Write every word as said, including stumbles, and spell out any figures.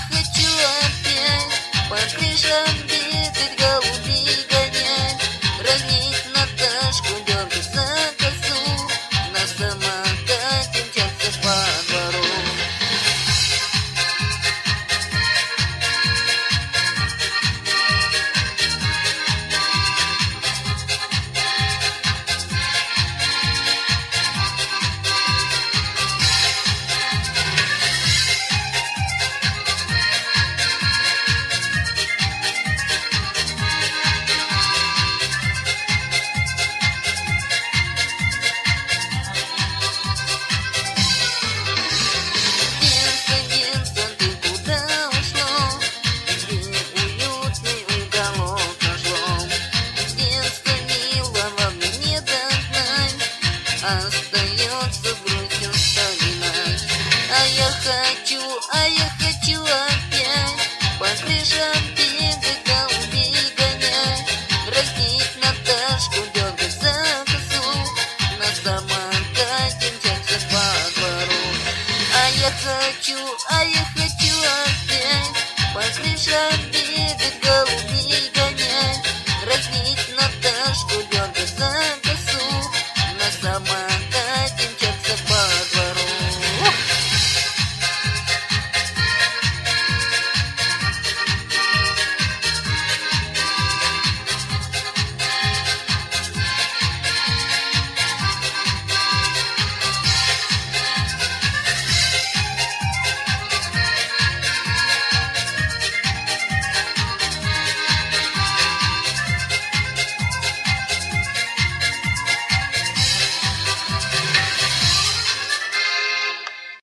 хочу опять по крышам бегать, голубей гонять, ранить Наташку, дергать за косу, на самокате мчаться по двору. Остается грустью вспоминать. А я хочу, а я хочу опять по крышам бегать, голубей гонять, дразнить Наташку, дергать за косу, на самокате мчаться по двору. А я хочу, а я хочу опять по крышам бегать, голубей